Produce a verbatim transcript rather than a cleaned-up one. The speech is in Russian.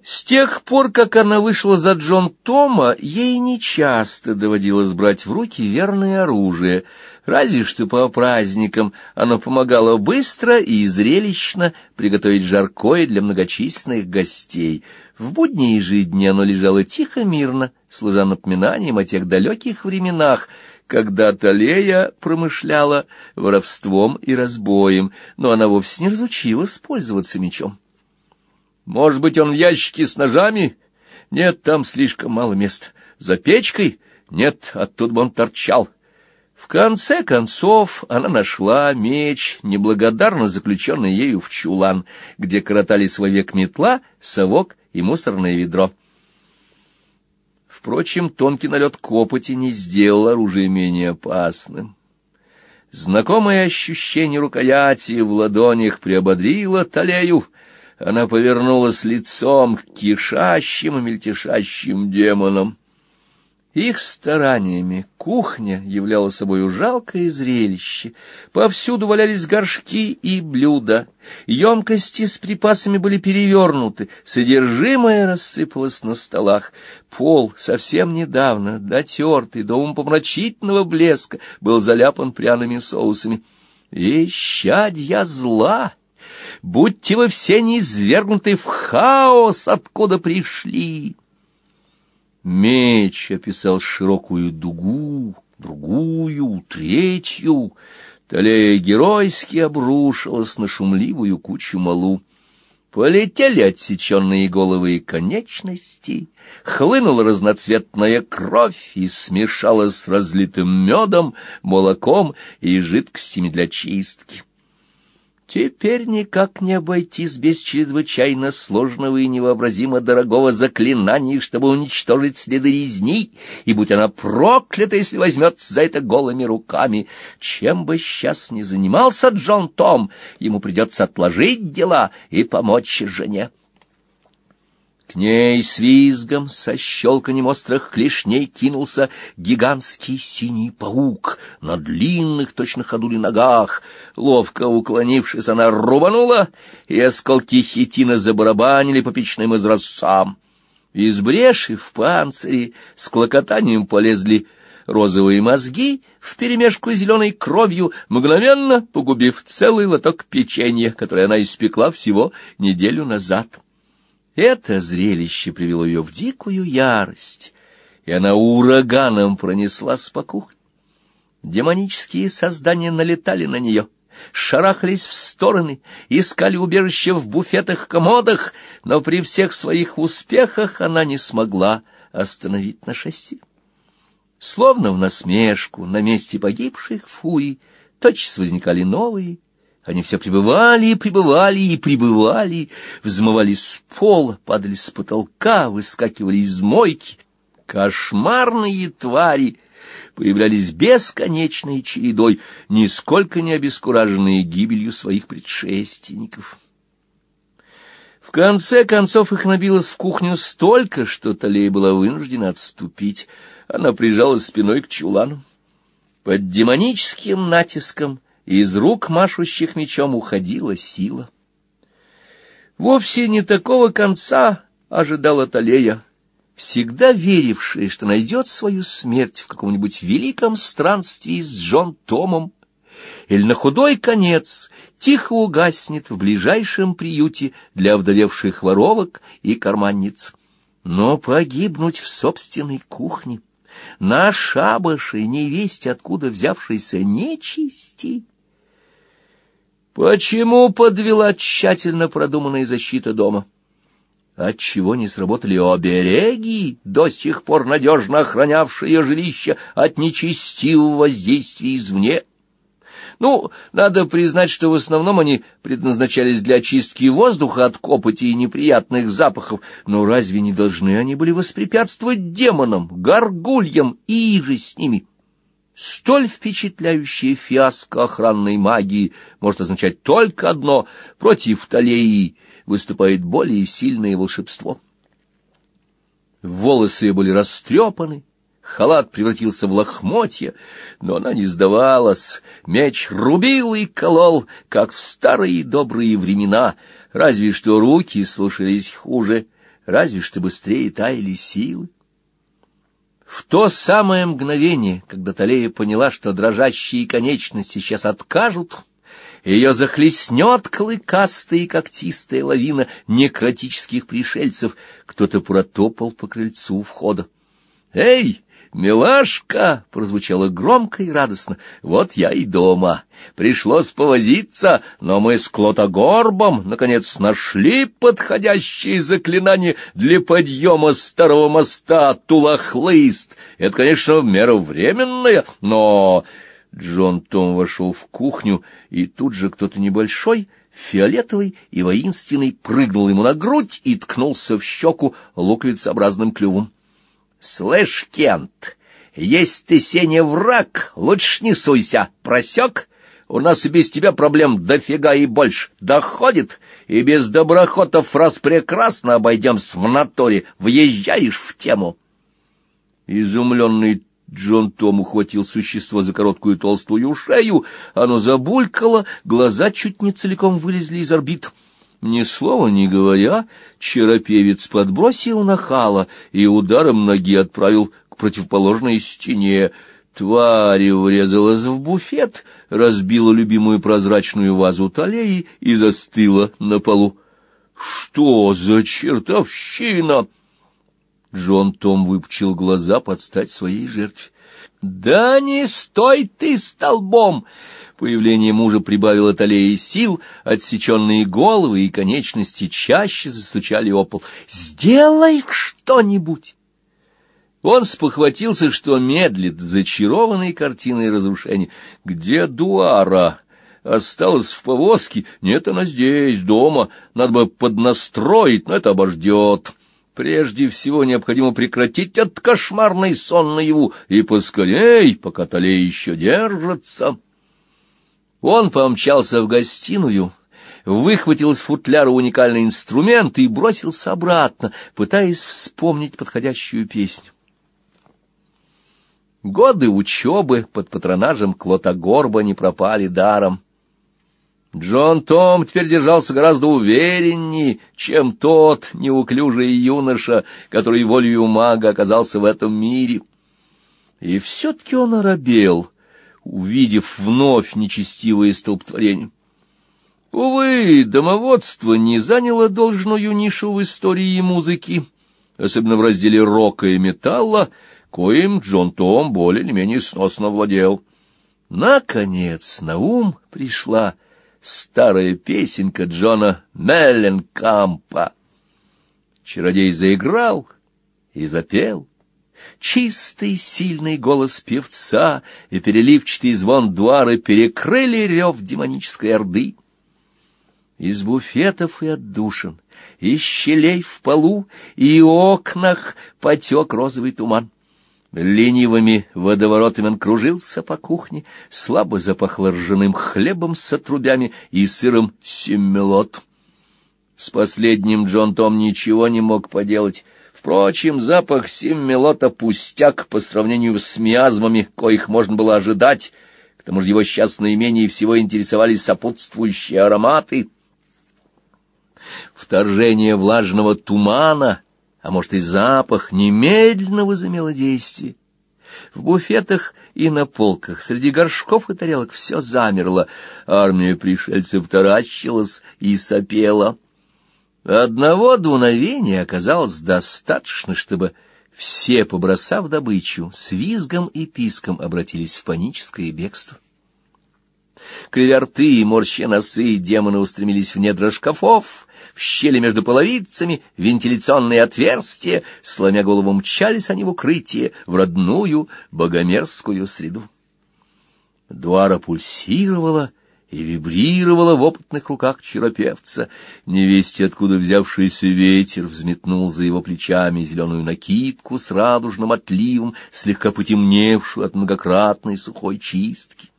С тех пор, как она вышла за Джон Тома, ей нечасто доводилось брать в руки верное оружие, разве что по праздникам оно помогало быстро и зрелищно приготовить жаркое для многочисленных гостей. В будние же дни оно лежало тихо-мирно, служа напоминанием о тех далеких временах, когда Талея промышляла воровством и разбоем, но она вовсе не разучилась пользоваться мечом. Может быть, он в ящике с ножами? Нет, там слишком мало места. За печкой? Нет, оттуда бы он торчал. В конце концов она нашла меч, неблагодарно заключенный ею в чулан, где коротались вовек метла, совок и мусорное ведро. Впрочем, тонкий налет копоти не сделал оружие менее опасным. Знакомое ощущение рукояти в ладонях приободрило Талею. Она повернулась лицом к кишащим и мельтешащим демонам. Их стараниями кухня являла собой жалкое зрелище. Повсюду валялись горшки и блюда. Емкости с припасами были перевернуты, содержимое рассыпалось на столах. Пол, совсем недавно дотертый до умопомрачительного блеска, был заляпан пряными соусами. Исчадья зла! Будьте вы все низвергнуты в хаос, откуда пришли! Меч описал широкую дугу, другую, третью. Талея геройски обрушилась на шумливую кучу малу. Полетели отсеченные головы и конечности, хлынула разноцветная кровь и смешалась с разлитым медом, молоком и жидкостями для чистки. Теперь никак не обойтись без чрезвычайно сложного и невообразимо дорогого заклинания, чтобы уничтожить следы резни, и будь она проклята, если возьмется за это голыми руками. Чем бы сейчас ни занимался Джон Том, ему придется отложить дела и помочь жене. К ней с визгом, со щелканьем острых клешней кинулся гигантский синий паук на длинных, точно ходули ногах. Ловко уклонившись, она рубанула, и осколки хитина забарабанили по печным изразцам. Из бреши в панцире с клокотанием полезли розовые мозги вперемешку с зеленой кровью, мгновенно погубив целый лоток печенья, которое она испекла всего неделю назад. Это зрелище привело ее в дикую ярость, и она ураганом пронеслась по кухне. Демонические создания налетали на нее, шарахались в стороны, искали убежище в буфетах-комодах, но при всех своих успехах она не смогла остановить нашествие. Словно в насмешку на месте погибших фурий тотчас возникали новые. Они все прибывали и прибывали и прибывали, взмывались с пола, падали с потолка, выскакивали из мойки. Кошмарные твари появлялись бесконечной чередой, нисколько не обескураженные гибелью своих предшественников. В конце концов их набилось в кухню столько, что Талея была вынуждена отступить. Она прижалась спиной к чулану. Под демоническим натиском из рук машущих мечом уходила сила. Вовсе не такого конца ожидала Талея, всегда верившая, что найдет свою смерть в каком-нибудь великом странстве с Джон Томом, или на худой конец тихо угаснет в ближайшем приюте для овдовевших воровок и карманниц. Но погибнуть в собственной кухне, на шабаше невесть откуда взявшейся нечисти. Почему подвела тщательно продуманная защита дома? Отчего не сработали обереги, до сих пор надежно охранявшие жилище от нечестивого воздействия извне? Ну, надо признать, что в основном они предназначались для очистки воздуха от копоти и неприятных запахов, но разве не должны они были воспрепятствовать демонам, горгульям и иже с ними? Столь впечатляющее фиаско охранной магии может означать только одно: против Талеи выступает более сильное волшебство. Волосы ее были растрепаны, халат превратился в лохмотья, но она не сдавалась. Меч рубил и колол, как в старые добрые времена, разве что руки слушались хуже. разве что быстрее таяли силы. В то самое мгновение, когда Талия поняла, что дрожащие конечности сейчас откажут, ее захлестнет клыкастая и когтистая лавина некротических пришельцев, кто-то протопал по крыльцу входа. «Эй, милашка!» — прозвучало громко и радостно. «Вот я и дома. Пришлось повозиться, но мы с Клотогорбом наконец нашли подходящее заклинание для подъема старого моста Тулахлыст. Это, конечно, мера временная, но...» Джон Том вошел в кухню, и тут же кто-то небольшой, фиолетовый и воинственный, прыгнул ему на грудь и ткнулся в щеку луковицеобразным клювом. «Слышь, Кент, если ты, Сеня, враг, лучше не суйся, просек? У нас и без тебя проблем дофига и больше. Доходит, и без доброхотов раз прекрасно обойдемся в наторе, въезжаешь в тему». Изумленный Джон Том ухватил существо за короткую толстую шею, оно забулькало, глаза чуть не целиком вылезли из орбит. Ни слова не говоря, черопевец подбросил нахала и ударом ноги отправил к противоположной стене. Тварь врезалась в буфет, разбила любимую прозрачную вазу Талии и застыла на полу. «Что за чертовщина?» Джон Том выпучил глаза под стать своей жертве. «Да не стой ты столбом!» Появление мужа прибавило Талии сил, отсеченные головы и конечности чаще застучали о пол. «Сделай что-нибудь!» Он спохватился, что медлит, зачарованной картиной разрушения. «Где Дуара? Осталась в повозке? Нет, она здесь, дома. Надо бы поднастроить, но это обождет. Прежде всего необходимо прекратить этот кошмарный сон наяву, и поскорей, пока Талия еще держится». Он помчался в гостиную, выхватил из футляра уникальный инструмент и бросился обратно, пытаясь вспомнить подходящую песню. Годы учебы под патронажем Клотогорба не пропали даром. Джон Том теперь держался гораздо увереннее, чем тот неуклюжий юноша, который волею мага оказался в этом мире. И все-таки он оробел, увидев вновь нечестивое столпотворение. Увы, домоводство не заняло должную нишу в истории музыки, особенно в разделе рока и металла, коим Джон Том более или менее сносно владел. Наконец на ум пришла старая песенка Джона Мелленкампа. Чародей заиграл и запел. Чистый, сильный голос певца и переливчатый звон Дуары перекрыли рев демонической орды. Из буфетов и отдушин, из щелей в полу и окнах потек розовый туман. Ленивыми водоворотами он кружился по кухне, слабо запахло ржаным хлебом с отрубями и сыром семмелот. С последним Джон Том ничего не мог поделать. Впрочем, запах семмелота пустяк по сравнению с миазмами, коих можно было ожидать. К тому же его сейчас наименее всего интересовались сопутствующие ароматы. Вторжение влажного тумана, а может и запах, немедленно возымело действие. В буфетах и на полках, среди горшков и тарелок все замерло. Армия пришельцев таращилась и сопела. Одного дуновения оказалось достаточно, чтобы все, побросав добычу, с визгом и писком обратились в паническое бегство. Кривя рты и морща носы, демоны устремились в недра шкафов, в щели между половицами, в вентиляционные отверстия, сломя голову мчались они в укрытие, в родную богомерзкую среду. Дуара пульсировала и вибрировала в опытных руках черопевца. Невесть, откуда взявшийся ветер, взметнул за его плечами зеленую накидку с радужным отливом, слегка потемневшую от многократной сухой чистки.